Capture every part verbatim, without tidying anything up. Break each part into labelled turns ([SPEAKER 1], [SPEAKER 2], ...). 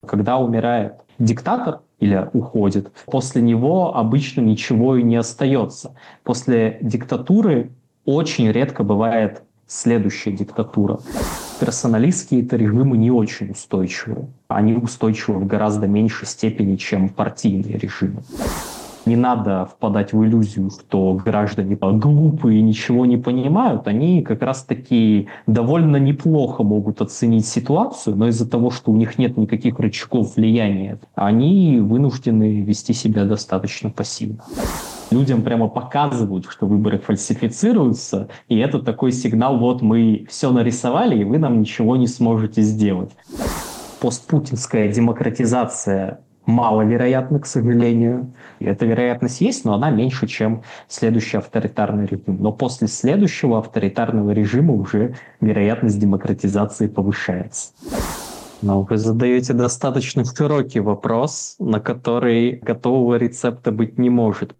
[SPEAKER 1] Когда умирает диктатор или уходит, после него обычно ничего и не остается. После диктатуры очень редко бывает следующая диктатура. Персоналистские это режимы не очень устойчивы. Они устойчивы в гораздо меньшей степени, чем партийные режимы. Не надо впадать в иллюзию, что граждане глупые и ничего не понимают. Они как раз-таки довольно неплохо могут оценить ситуацию, но из-за того, что у них нет никаких рычагов влияния, они вынуждены вести себя достаточно пассивно. Людям прямо показывают, что выборы фальсифицируются, и это такой сигнал: вот мы все нарисовали, и вы нам ничего не сможете сделать. Постпутинская демократизация маловероятна, к сожалению. И эта вероятность есть, но она меньше, чем следующий авторитарный режим. Но после следующего авторитарного режима уже вероятность демократизации повышается. Но вы задаете достаточно широкий вопрос, на который готового рецепта быть не может.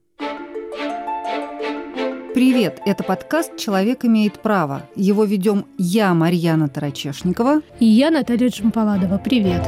[SPEAKER 2] Привет, это подкаст «Человек имеет право». Его ведем я, Марьяна Тарачешникова.
[SPEAKER 3] И я, Наталья Джампаладова. Привет.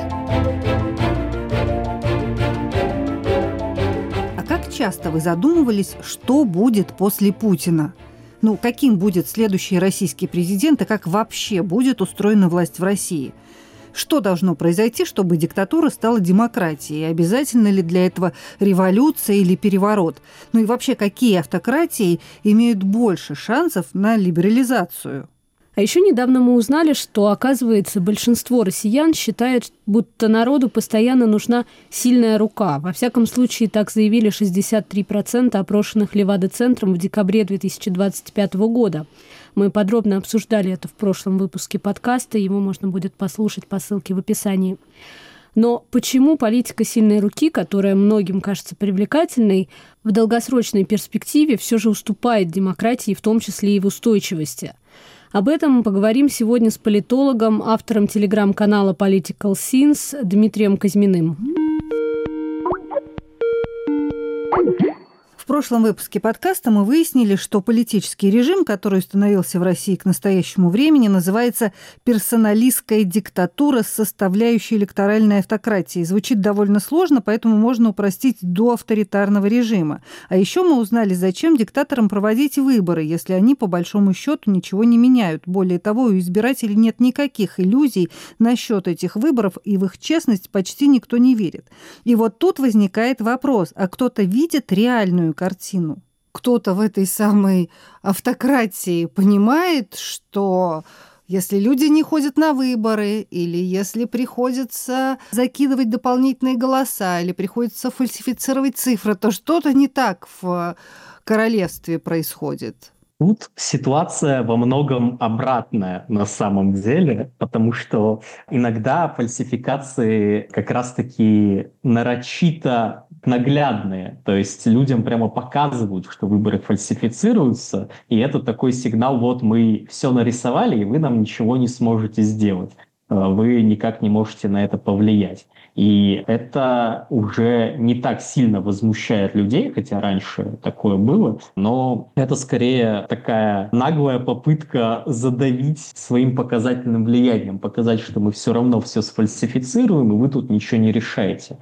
[SPEAKER 2] А как часто вы задумывались, что будет после Путина? Ну, каким будет следующий российский президент и как вообще будет устроена власть в России? Что должно произойти, чтобы диктатура стала демократией? Обязательно ли для этого революция или переворот? Ну и вообще, какие автократии имеют больше шансов на либерализацию?
[SPEAKER 3] А еще недавно мы узнали, что, оказывается, большинство россиян считает, будто народу постоянно нужна сильная рука. Во всяком случае, так заявили шестьдесят три процента опрошенных Левада-центром в декабре две тысячи двадцать пятого года. Мы подробно обсуждали это в прошлом выпуске подкаста, его можно будет послушать по ссылке в описании. Но почему политика сильной руки, которая многим кажется привлекательной, в долгосрочной перспективе все же уступает демократии, в том числе и в устойчивости? Об этом мы поговорим сегодня с политологом, автором телеграм-канала Political Scenes Дмитрием Казьминым.
[SPEAKER 2] В прошлом выпуске подкаста мы выяснили, что политический режим, который установился в России к настоящему времени, называется персоналистская диктатура с составляющей электоральной автократии. Звучит довольно сложно, поэтому можно упростить до авторитарного режима. А еще мы узнали, зачем диктаторам проводить выборы, если они, по большому счету, ничего не меняют. Более того, у избирателей нет никаких иллюзий насчет этих выборов, и в их честность почти никто не верит. И вот тут возникает вопрос, а кто-то видит реальную картину? Кто-то в этой самой автократии понимает, что если люди не ходят на выборы, или если приходится закидывать дополнительные голоса, или приходится фальсифицировать цифры, то что-то не так в королевстве происходит.
[SPEAKER 1] Тут ситуация во многом обратная на самом деле, потому что иногда фальсификации как раз-таки нарочито наглядные. То есть людям прямо показывают, что выборы фальсифицируются, и это такой сигнал: вот мы все нарисовали, и вы нам ничего не сможете сделать. Вы никак не можете на это повлиять. И это уже не так сильно возмущает людей, хотя раньше такое было, но это скорее такая наглая попытка задавить своим показательным влиянием, показать, что мы все равно все сфальсифицируем, и вы тут ничего не решаете.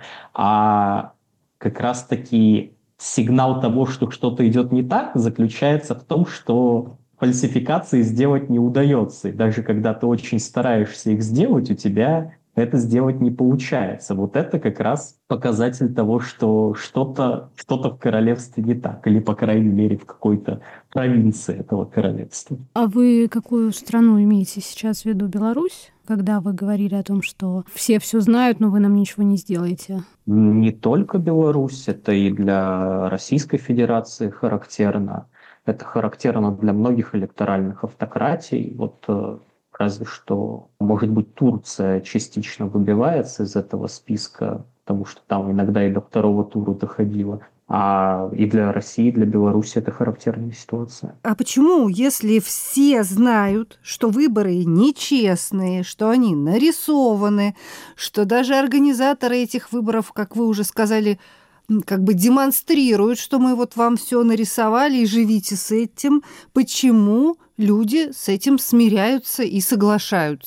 [SPEAKER 1] А как раз-таки сигнал того, что что-то идет не так, заключается в том, что фальсификации сделать не удается. И даже когда ты очень стараешься их сделать, у тебя это сделать не получается. Вот это как раз показатель того, что что-то, что-то в королевстве не так, или, по крайней мере, в какой-то провинции этого королевства.
[SPEAKER 3] А вы какую страну имеете сейчас в виду? Беларусь? Когда вы говорили о том, что все все знают, но вы нам ничего не сделаете?
[SPEAKER 1] Не только Беларусь, это и для Российской Федерации характерно. Это характерно для многих электоральных автократий. Вот разве что, может быть, Турция частично выбивается из этого списка, потому что там иногда и до второго тура доходило. А и для России, и для Беларуси это характерная ситуация.
[SPEAKER 2] А почему, если все знают, что выборы нечестные, что они нарисованы, что даже организаторы этих выборов, как вы уже сказали, как бы демонстрируют, что мы вот вам все нарисовали и живите с этим, почему люди с этим смиряются и соглашаются?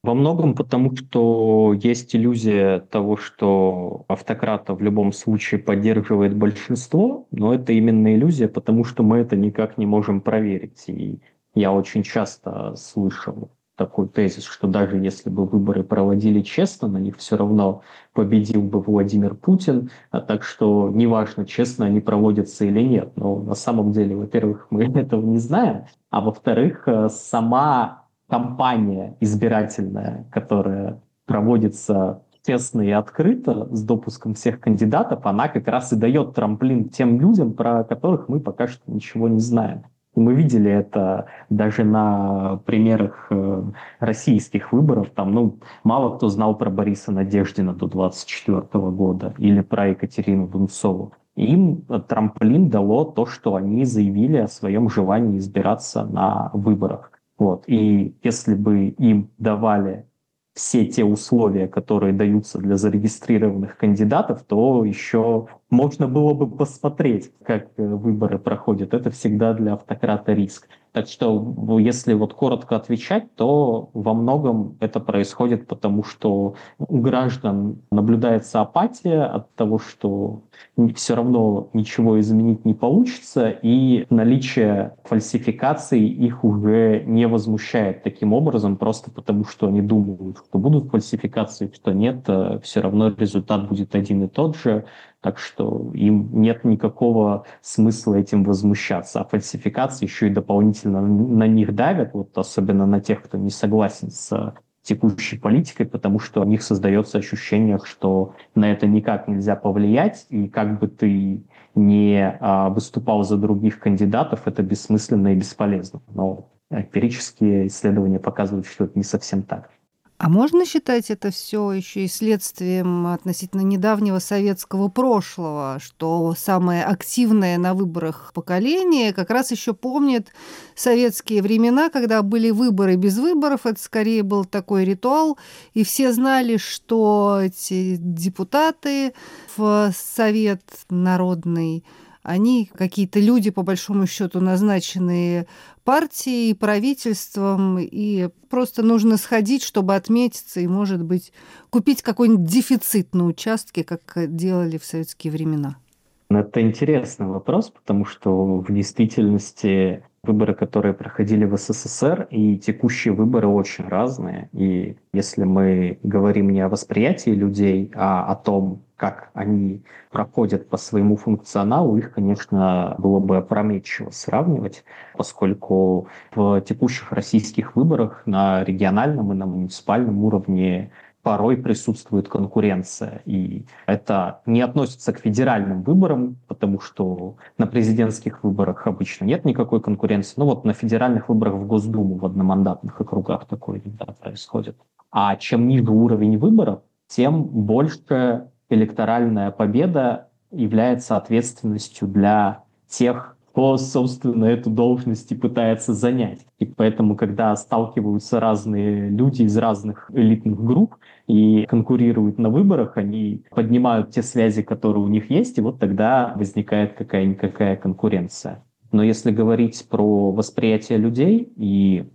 [SPEAKER 1] Во многом потому, что есть иллюзия того, что автократа в любом случае поддерживает большинство, но это именно иллюзия, потому что мы это никак не можем проверить. И я очень часто слышал такой тезис, что даже если бы выборы проводили честно, на них все равно победил бы Владимир Путин, а так что неважно, честно они проводятся или нет. Но на самом деле, во-первых, мы этого не знаем, а во-вторых, сама кампания избирательная, которая проводится честно и открыто, с допуском всех кандидатов, она как раз и дает трамплин тем людям, про которых мы пока что ничего не знаем. И мы видели это даже на примерах э, российских выборов. Там, ну, мало кто знал про Бориса Надеждина до двадцать четвёртого года или про Екатерину Дунцову. Им трамплин дало то, что они заявили о своем желании избираться на выборах. Вот. И если бы им давали все те условия, которые даются для зарегистрированных кандидатов, то еще можно было бы посмотреть, как выборы проходят. Это всегда для автократа риск. Так что, если вот коротко отвечать, то во многом это происходит потому, что у граждан наблюдается апатия от того, что все равно ничего изменить не получится, и наличие фальсификаций их уже не возмущает таким образом, просто потому что они думают, что будут фальсификации, что нет, все равно результат будет один и тот же. Так что им нет никакого смысла этим возмущаться. А фальсификации еще и дополнительно на них давят, вот особенно на тех, кто не согласен с текущей политикой, потому что у них создается ощущение, что на это никак нельзя повлиять, и как бы ты не а, выступал за других кандидатов, это бессмысленно и бесполезно. Но эмпирические исследования показывают, что это не совсем так.
[SPEAKER 2] А можно считать это все еще и следствием относительно недавнего советского прошлого, что самое активное на выборах поколение как раз еще помнит советские времена, когда были выборы без выборов, это скорее был такой ритуал, и все знали, что эти депутаты в Совет народный, они какие-то люди, по большому счету, назначенные партией, правительством, и просто нужно сходить, чтобы отметиться и, может быть, купить какой-нибудь дефицит на участке, как делали в советские времена.
[SPEAKER 1] Это интересный вопрос, потому что в действительности выборы, которые проходили в СССР, и текущие выборы очень разные. И если мы говорим не о восприятии людей, а о том, как они проходят по своему функционалу, их, конечно, было бы опрометчиво сравнивать, поскольку в текущих российских выборах на региональном и на муниципальном уровне порой присутствует конкуренция. И это не относится к федеральным выборам, потому что на президентских выборах обычно нет никакой конкуренции. Ну вот на федеральных выборах в Госдуму в одномандатных округах такое иногда происходит. А чем ниже уровень выборов, тем больше электоральная победа является ответственностью для тех, кто, собственно, эту должность и пытается занять. И поэтому, когда сталкиваются разные люди из разных элитных групп и конкурируют на выборах, они поднимают те связи, которые у них есть, и вот тогда возникает какая-никакая конкуренция. Но если говорить про восприятие людей и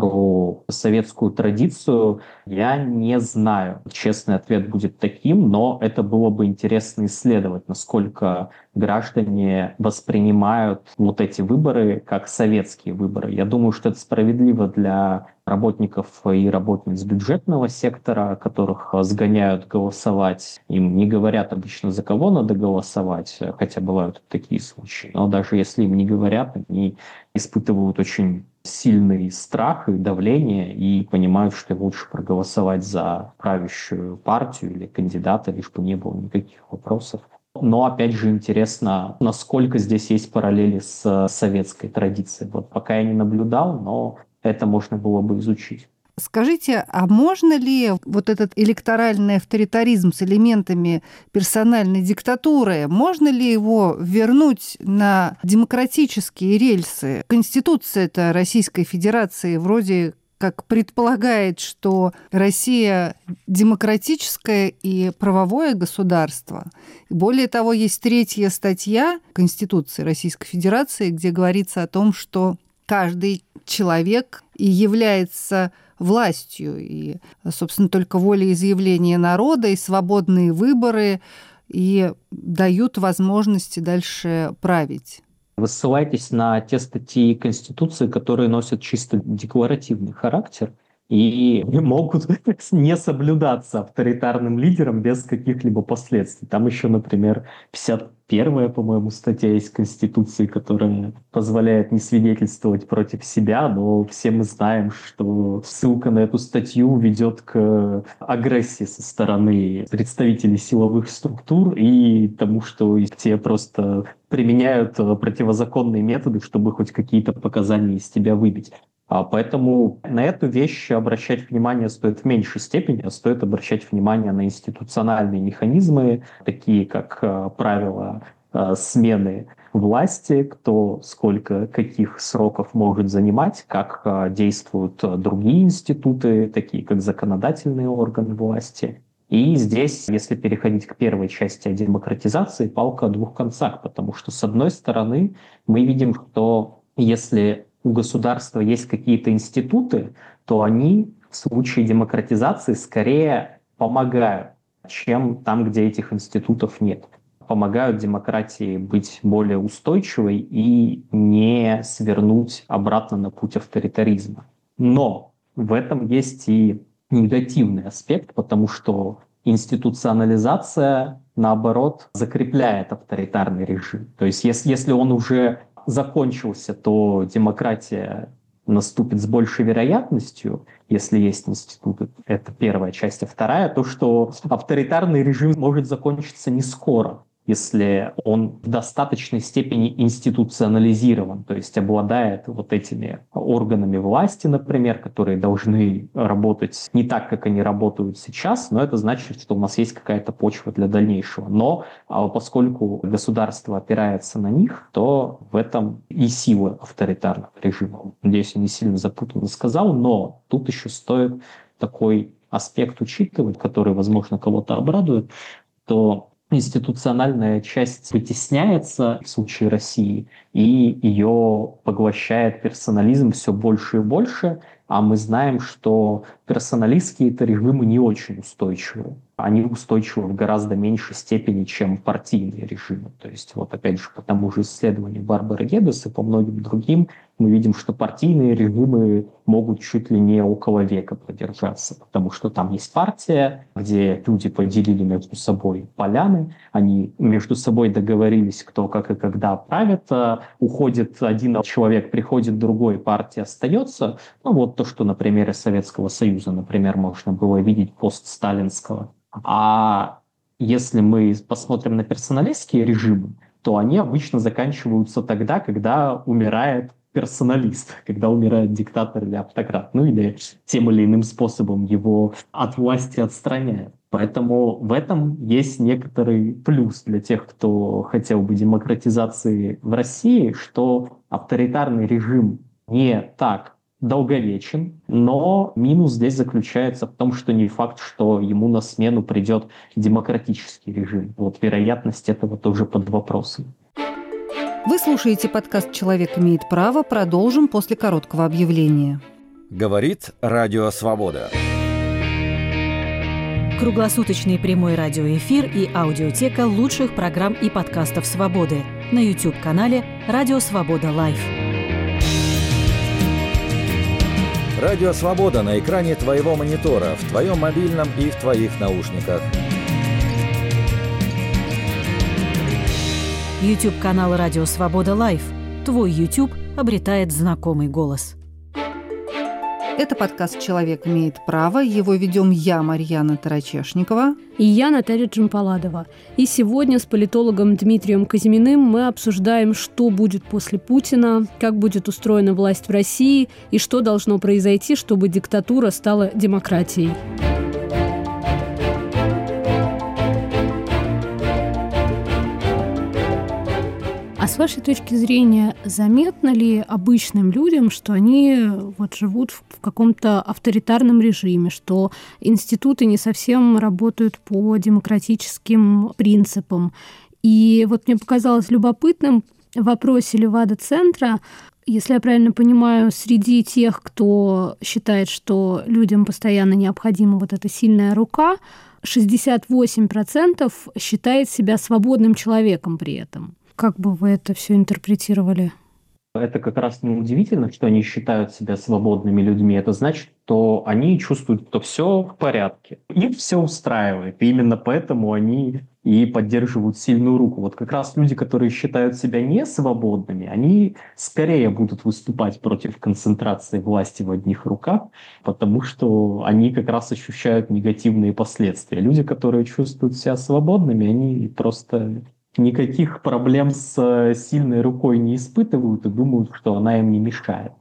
[SPEAKER 1] про советскую традицию, я не знаю. Честный ответ будет таким, но это было бы интересно исследовать, насколько граждане воспринимают вот эти выборы как советские выборы. Я думаю, что это справедливо для работников и работниц бюджетного сектора, которых сгоняют голосовать. Им не говорят обычно, за кого надо голосовать, хотя бывают такие случаи. Но даже если им не говорят, они испытывают очень сильный страх и давление и понимают, что лучше проголосовать за правящую партию или кандидата, лишь бы не было никаких вопросов. Но, опять же, интересно, насколько здесь есть параллели с советской традицией. Вот пока я не наблюдал, но это можно было бы изучить.
[SPEAKER 2] Скажите, а можно ли вот этот электоральный авторитаризм с элементами персональной диктатуры, можно ли его вернуть на демократические рельсы? Конституция-то Российской Федерации вроде как предполагает, что Россия демократическое и правовое государство. Более того, есть третья статья Конституции Российской Федерации, где говорится о том, что каждый человек и является властью. И, собственно, только волеизъявление народа и свободные выборы и дают возможности дальше править.
[SPEAKER 1] Вы ссылаетесь на те статьи Конституции, которые носят чисто декларативный характер и могут не соблюдаться авторитарным лидером без каких-либо последствий. Там еще, например, пятьдесят первая, по-моему, статья есть Конституции, которая позволяет не свидетельствовать против себя, но все мы знаем, что ссылка на эту статью ведет к агрессии со стороны представителей силовых структур и тому, что те просто применяют противозаконные методы, чтобы хоть какие-то показания из тебя выбить. Поэтому на эту вещь обращать внимание стоит в меньшей степени, а стоит обращать внимание на институциональные механизмы, такие как правила смены власти, кто сколько каких сроков может занимать, как действуют другие институты, такие как законодательные органы власти. И здесь, если переходить к первой части о демократизации, палка о двух концах, потому что, с одной стороны, мы видим, что если у государства есть какие-то институты, то они в случае демократизации скорее помогают, чем там, где этих институтов нет. Помогают демократии быть более устойчивой и не свернуть обратно на путь авторитаризма. Но в этом есть и негативный аспект, потому что институционализация, наоборот, закрепляет авторитарный режим. То есть если, если он уже закончился, то демократия наступит с большей вероятностью, если есть институты. Это первая часть. А вторая, то, что авторитарный режим может закончиться не скоро, если он в достаточной степени институционализирован, то есть обладает вот этими органами власти, например, которые должны работать не так, как они работают сейчас, но это значит, что у нас есть какая-то почва для дальнейшего. Но поскольку государство опирается на них, то в этом и сила авторитарного режима. Надеюсь, я не сильно запутанно сказал, но тут еще стоит такой аспект учитывать, который, возможно, кого-то обрадует, то институциональная часть вытесняется в случае России, и ее поглощает персонализм все больше и больше, а мы знаем, что персоналистские режимы не очень устойчивы. Они устойчивы в гораздо меньшей степени, чем партийные режимы. То есть вот опять же по тому же исследованию Барбары Геддес и по многим другим мы видим, что партийные режимы могут чуть ли не около века продержаться, потому что там есть партия, где люди поделили между собой поляны, они между собой договорились, кто как и когда правит, уходит один человек, приходит другой, партия остается. Ну вот то, что на примере Советского Союза, например, можно было видеть постсталинского. А если мы посмотрим на персоналистские режимы, то они обычно заканчиваются тогда, когда умирает персоналист, когда умирает диктатор или автократ, ну или тем или иным способом его от власти отстраняют. Поэтому в этом есть некоторый плюс для тех, кто хотел бы демократизации в России, что авторитарный режим не так долговечен, но минус здесь заключается в том, что не факт, что ему на смену придет демократический режим. Вот вероятность этого тоже под вопросом.
[SPEAKER 2] Вы слушаете подкаст «Человек имеет право». Продолжим после короткого объявления.
[SPEAKER 4] Говорит Радио Свобода.
[SPEAKER 5] Круглосуточный прямой радиоэфир и аудиотека лучших программ и подкастов «Свободы» на YouTube-канале «Радио Свобода Лайв».
[SPEAKER 4] Радио Свобода на экране твоего монитора, в твоем мобильном и в твоих наушниках.
[SPEAKER 5] YouTube-канал «Радио Свобода Лайв». Твой YouTube обретает знакомый голос.
[SPEAKER 2] Это подкаст «Человек имеет право». Его ведем я, Марьяна Тарачешникова.
[SPEAKER 3] И я, Наталья Джампаладова. И сегодня с политологом Дмитрием Казьминым мы обсуждаем, что будет после Путина, как будет устроена власть в России и что должно произойти, чтобы диктатура стала демократией. А с вашей точки зрения, заметно ли обычным людям, что они вот живут в каком-то авторитарном режиме, что институты не совсем работают по демократическим принципам? И вот мне показалось любопытным в вопросе Левада-центра Если я правильно понимаю, среди тех, кто считает, что людям постоянно необходима вот эта сильная рука, шестьдесят восемь процентов считает себя свободным человеком при этом. Как бы вы это все интерпретировали?
[SPEAKER 1] Это как раз неудивительно, что они считают себя свободными людьми. Это значит, что они чувствуют, что все в порядке. Их все устраивает. И именно поэтому они и поддерживают сильную руку. Вот как раз люди, которые считают себя не свободными, они скорее будут выступать против концентрации власти в одних руках, потому что они как раз ощущают негативные последствия. Люди, которые чувствуют себя свободными, они просто никаких проблем с сильной рукой не испытывают и думают, что она им не мешает.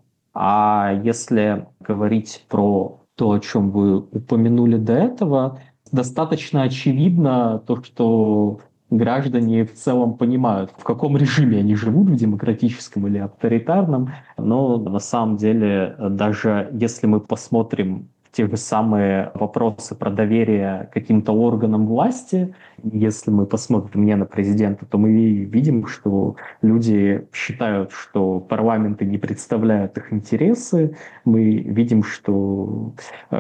[SPEAKER 1] А если говорить про то, о чем вы упомянули до этого, достаточно очевидно то, что граждане в целом понимают, в каком режиме они живут, в демократическом или авторитарном. Но на самом деле, даже если мы посмотрим те же самые вопросы про доверие каким-то органам власти, если мы посмотрим не на президента, то мы видим, что люди считают, что парламенты не представляют их интересы. Мы видим, что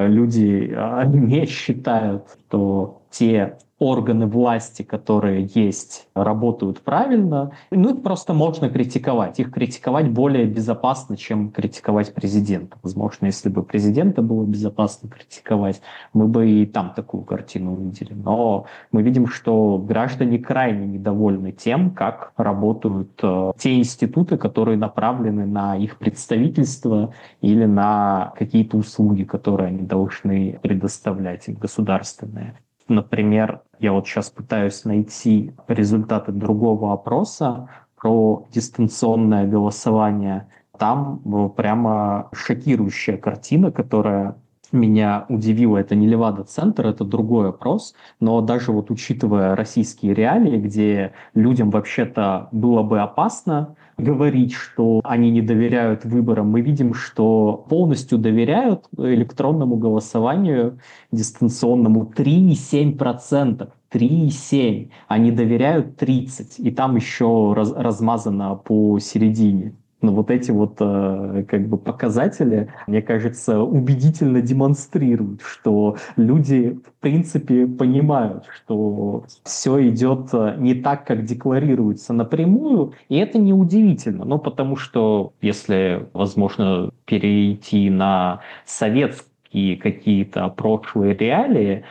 [SPEAKER 1] люди не считают, что те органы власти, которые есть, работают правильно. Ну, их просто можно критиковать. Их критиковать более безопасно, чем критиковать президента. Возможно, если бы президента было безопасно критиковать, мы бы и там такую картину увидели. Но мы видим, что граждане крайне недовольны тем, как работают э, те институты, которые направлены на их представительство или на какие-то услуги, которые они должны предоставлять им, государственные. Например, я вот сейчас пытаюсь найти результаты другого опроса про дистанционное голосование. Там прямо шокирующая картина, которая меня удивила. Это не Левада-центр, это другой опрос. Но даже вот учитывая российские реалии, где людям вообще-то было бы опасно говорить, что они не доверяют выборам, мы видим, что полностью доверяют электронному голосованию дистанционному три и семь десятых процента. три и семь десятых процента. Они доверяют тридцать процентов. И там еще раз, размазано посередине. Но вот эти вот э, как бы показатели, мне кажется, убедительно демонстрируют, что люди в принципе понимают, что все идет не так, как декларируется напрямую, и это неудивительно. Ну, потому что если, возможно, перейти на советские какие-то прошлые реалии,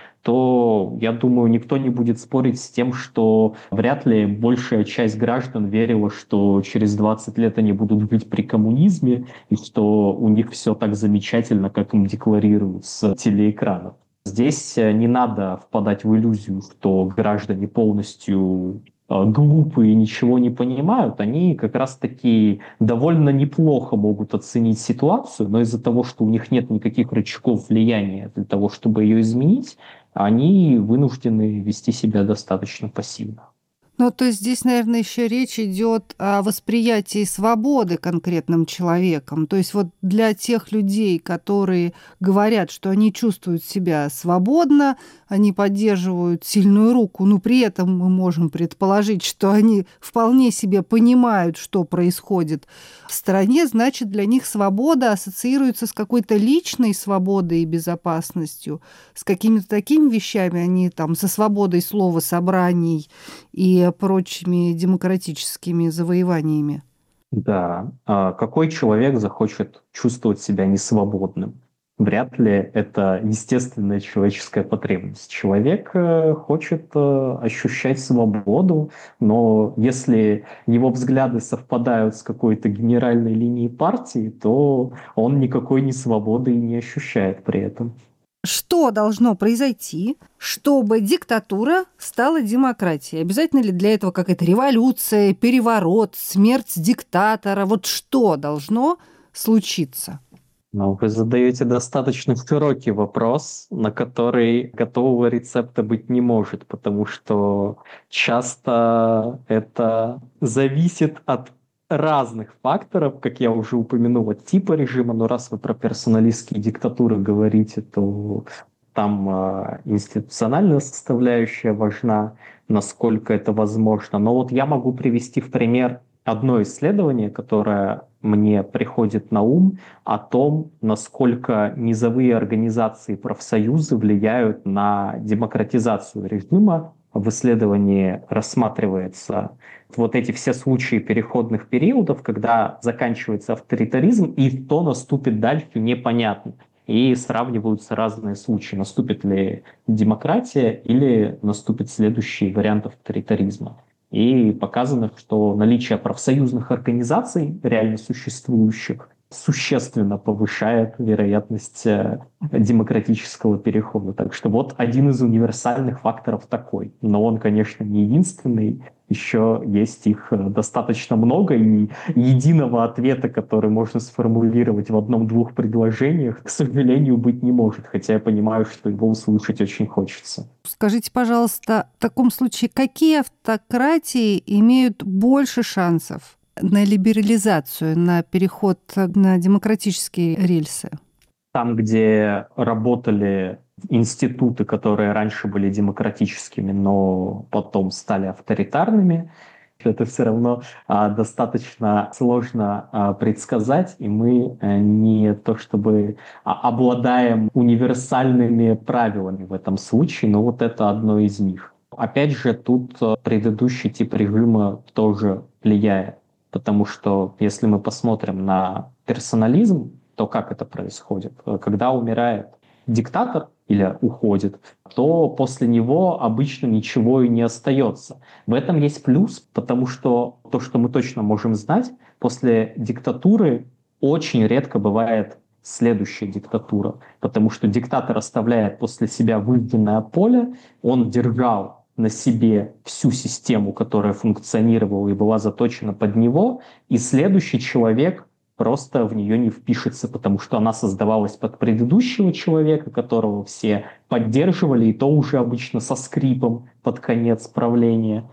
[SPEAKER 1] то, я думаю, никто не будет спорить с тем, что вряд ли большая часть граждан верила, что через двадцать лет они будут жить при коммунизме, и что у них все так замечательно, как им декларируют с телеэкранов. Здесь не надо впадать в иллюзию, что граждане полностью глупые и ничего не понимают. Они как раз-таки довольно неплохо могут оценить ситуацию, но из-за того, что у них нет никаких рычагов влияния для того, чтобы ее изменить, они вынуждены вести себя достаточно пассивно.
[SPEAKER 2] Ну, то есть здесь, наверное, еще речь идет о восприятии свободы конкретным человеком. То есть вот для тех людей, которые говорят, что они чувствуют себя свободно, они поддерживают сильную руку, но при этом мы можем предположить, что они вполне себе понимают, что происходит в стране, значит, для них свобода ассоциируется с какой-то личной свободой и безопасностью, с какими-то такими вещами, они там со свободой слова, собраний и прочими демократическими завоеваниями.
[SPEAKER 1] Да. А какой человек захочет чувствовать себя несвободным? Вряд ли это естественная человеческая потребность. Человек хочет ощущать свободу, но если его взгляды совпадают с какой-то генеральной линией партии, то он никакой не свободы и не ощущает при этом.
[SPEAKER 2] Что должно произойти, чтобы диктатура стала демократией? Обязательно ли для этого какая-то революция, переворот, смерть диктатора? Вот что должно случиться?
[SPEAKER 1] Ну, вы задаете достаточно широкий вопрос, на который готового рецепта быть не может, потому что часто это зависит от разных факторов, как я уже упомянул, от типа режима. Но раз вы про персоналистские диктатуры говорите, то там э, институциональная составляющая важна, насколько это возможно. Но вот я могу привести в пример одно исследование, которое мне приходит на ум, о том, насколько низовые организации и профсоюзы влияют на демократизацию режима. В исследовании рассматривается вот эти все случаи переходных периодов, когда заканчивается авторитаризм, и что наступит дальше, непонятно. И сравниваются разные случаи, наступит ли демократия или наступит следующий вариант авторитаризма. И показано, что наличие профсоюзных организаций, реально существующих, существенно повышает вероятность демократического перехода. Так что вот один из универсальных факторов такой. Но он, конечно, не единственный. Еще есть их достаточно много, и единого ответа, который можно сформулировать в одном-двух предложениях, к сожалению, быть не может. Хотя я понимаю, что его услышать очень хочется.
[SPEAKER 2] Скажите, пожалуйста, в таком случае, какие автократии имеют больше шансов на либерализацию, на переход на демократические рельсы?
[SPEAKER 1] Там, где работали институты, которые раньше были демократическими, но потом стали авторитарными, это все равно а, достаточно сложно а, предсказать, и мы а, не то чтобы а, обладаем универсальными правилами в этом случае, но вот это одно из них. Опять же, тут предыдущий тип режима тоже влияет. Потому что если мы посмотрим на персонализм, то как это происходит? Когда умирает диктатор или уходит, то после него обычно ничего и не остается. В этом есть плюс, потому что то, что мы точно можем знать, после диктатуры очень редко бывает следующая диктатура, потому что диктатор оставляет после себя выжженное поле, он держал на себе всю систему, которая функционировала и была заточена под него, и следующий человек просто в нее не впишется, потому что она создавалась под предыдущего человека, которого все поддерживали, и то уже обычно со скрипом под конец правления.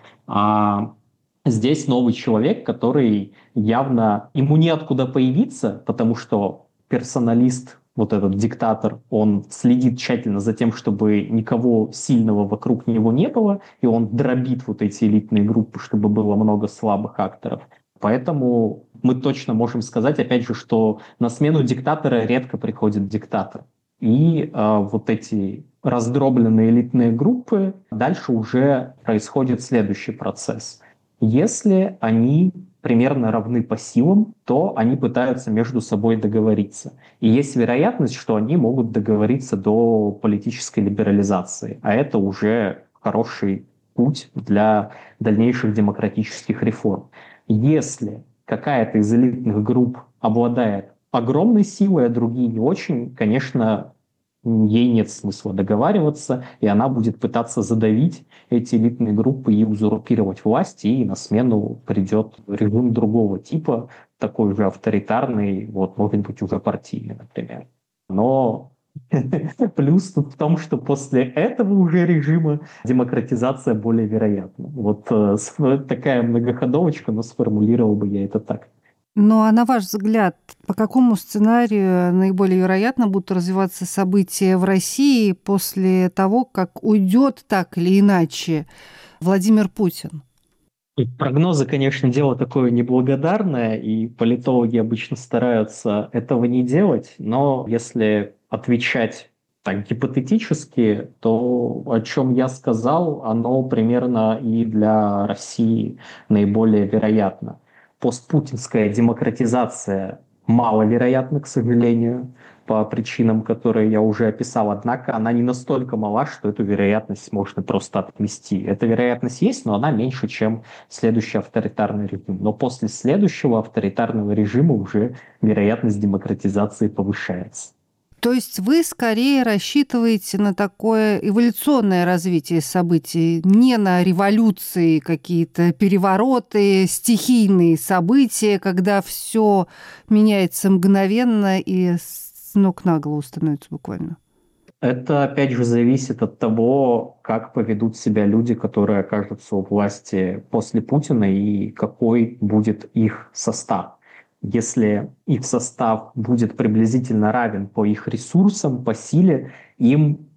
[SPEAKER 1] А здесь новый человек, который явно ему неоткуда появиться, потому что персоналист, вот этот диктатор, он следит тщательно за тем, чтобы никого сильного вокруг него не было, и он дробит вот эти элитные группы, чтобы было много слабых акторов. Поэтому мы точно можем сказать, опять же, что на смену диктатора редко приходит диктатор. И э, вот эти раздробленные элитные группы, дальше уже происходит следующий процесс. Если они примерно равны по силам, то они пытаются между собой договориться. И есть вероятность, что они могут договориться до политической либерализации. А это уже хороший путь для дальнейших демократических реформ. Если какая-то из элитных групп обладает огромной силой, а другие не очень, конечно, ей нет смысла договариваться, и она будет пытаться задавить эти элитные группы и узурпировать власть, и на смену придет режим другого типа, такой же авторитарный, вот, может быть, уже партийный, например. Но плюс тут в том, что после этого уже режима демократизация более вероятна. Вот такая многоходовочка, но сформулировал бы я это так.
[SPEAKER 2] Ну а на ваш взгляд, по какому сценарию наиболее вероятно будут развиваться события в России после того, как уйдет так или иначе Владимир Путин?
[SPEAKER 1] Прогнозы, конечно, дело такое неблагодарное, и политологи обычно стараются этого не делать, но если отвечать так гипотетически, то о чем я сказал, оно примерно и для России наиболее вероятно. Постпутинская демократизация маловероятна, к сожалению, по причинам, которые я уже описал, однако она не настолько мала, что эту вероятность можно просто отмести. Эта вероятность есть, но она меньше, чем следующий авторитарный режим. Но после следующего авторитарного режима уже вероятность демократизации повышается.
[SPEAKER 2] То есть вы скорее рассчитываете на такое эволюционное развитие событий, не на революции, какие-то перевороты, стихийные события, когда все меняется мгновенно и с ног на голову становится буквально?
[SPEAKER 1] Это, опять же, зависит от того, как поведут себя люди, которые окажутся у власти после Путина, и какой будет их состав. Если их состав будет приблизительно равен по их ресурсам, по силе, им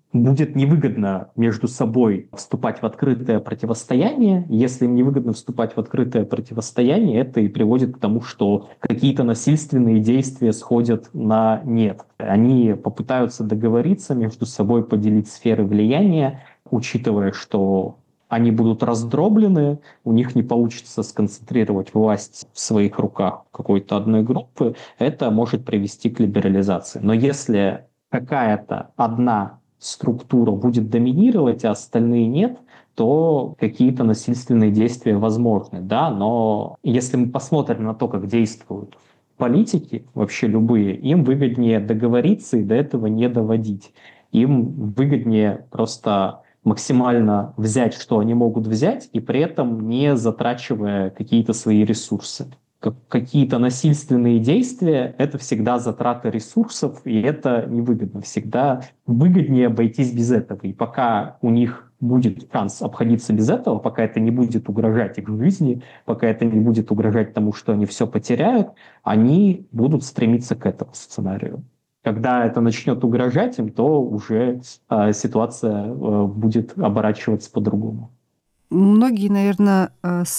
[SPEAKER 1] будет невыгодно между собой вступать в открытое противостояние. Если им невыгодно вступать в открытое противостояние, это и приводит к тому, что какие-то насильственные действия сходят на нет. Они попытаются договориться между собой, поделить сферы влияния, учитывая, что они будут раздроблены, у них не получится сконцентрировать власть в своих руках какой-то одной группы, это может привести к либерализации. Но если какая-то одна структура будет доминировать, а остальные нет, то какие-то насильственные действия возможны. Да? Но если мы посмотрим на то, как действуют политики, вообще любые, им выгоднее договориться и до этого не доводить. Им выгоднее просто максимально взять, что они могут взять, и при этом не затрачивая какие-то свои ресурсы. Какие-то насильственные действия — это всегда затраты ресурсов, и это невыгодно. Всегда выгоднее обойтись без этого. И пока у них будет шанс обходиться без этого, пока это не будет угрожать их жизни, пока это не будет угрожать тому, что они все потеряют, они будут стремиться к этому сценарию. Когда это начнет угрожать им, то уже э, ситуация э, будет оборачиваться по-другому.
[SPEAKER 2] Многие, наверное,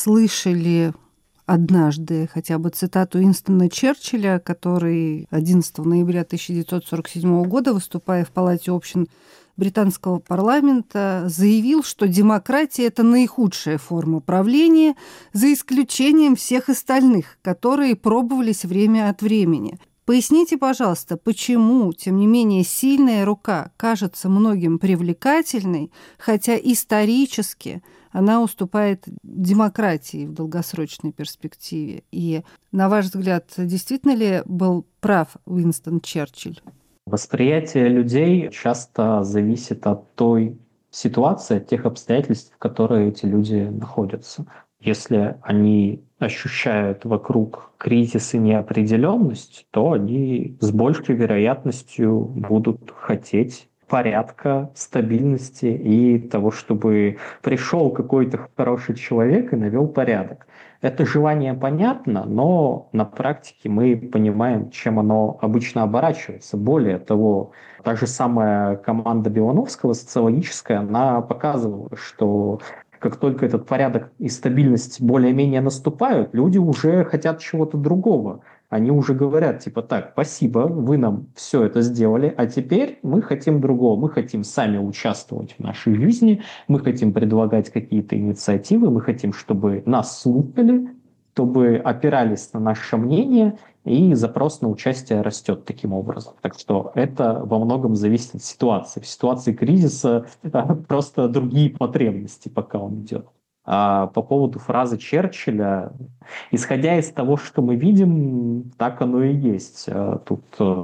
[SPEAKER 2] слышали однажды хотя бы цитату Уинстона Черчилля, который одиннадцатого ноября тысяча девятьсот сорок седьмого года, выступая в Палате общин британского парламента, заявил, что демократия – это наихудшая форма правления, за исключением всех остальных, которые пробовались время от времени. Поясните, пожалуйста, почему, тем не менее, сильная рука кажется многим привлекательной, хотя исторически она уступает демократии в долгосрочной перспективе? И, на ваш взгляд, действительно ли был прав Уинстон Черчилль?
[SPEAKER 1] Восприятие людей часто зависит от той ситуации, от тех обстоятельств, в которых эти люди находятся. Если они ощущают вокруг кризис и неопределенность, то они с большей вероятностью будут хотеть порядка, стабильности и того, чтобы пришел какой-то хороший человек и навел порядок. Это желание понятно, но на практике мы понимаем, чем оно обычно оборачивается. Более того, та же самая команда Белановского, социологическая, она показывала, что как только этот порядок и стабильность более-менее наступают, люди уже хотят чего-то другого. Они уже говорят, типа, так, спасибо, вы нам все это сделали, а теперь мы хотим другого. Мы хотим сами участвовать в нашей жизни, мы хотим предлагать какие-то инициативы, мы хотим, чтобы нас слушали, чтобы опирались на наше мнение, и запрос на участие растет таким образом. Так что это во многом зависит от ситуации. В ситуации кризиса просто другие потребности, пока он идет. А по поводу фразы Черчилля, исходя из того, что мы видим, так оно и есть. Тут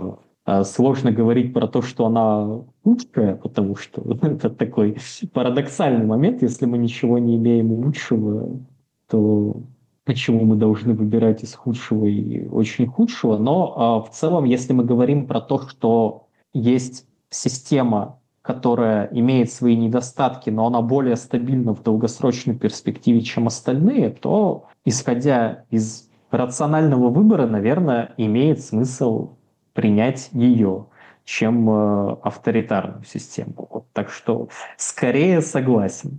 [SPEAKER 1] сложно говорить про то, что она лучшая, потому что это такой парадоксальный момент. Если мы ничего не имеем лучшего, то почему мы должны выбирать из худшего и очень худшего? Но в целом, если мы говорим про то, что есть система, которая имеет свои недостатки, но она более стабильна в долгосрочной перспективе, чем остальные, то, исходя из рационального выбора, наверное, имеет смысл принять ее, чем э, авторитарную систему. Вот, так что скорее согласен.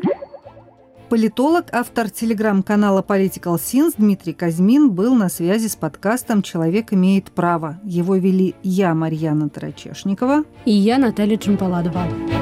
[SPEAKER 2] Политолог, автор телеграм-канала Political Sins Дмитрий Казьмин был на связи с подкастом «Человек имеет право». Его вели я, Марьяна Тарачешникова.
[SPEAKER 3] И я, Наталья Джампаладова.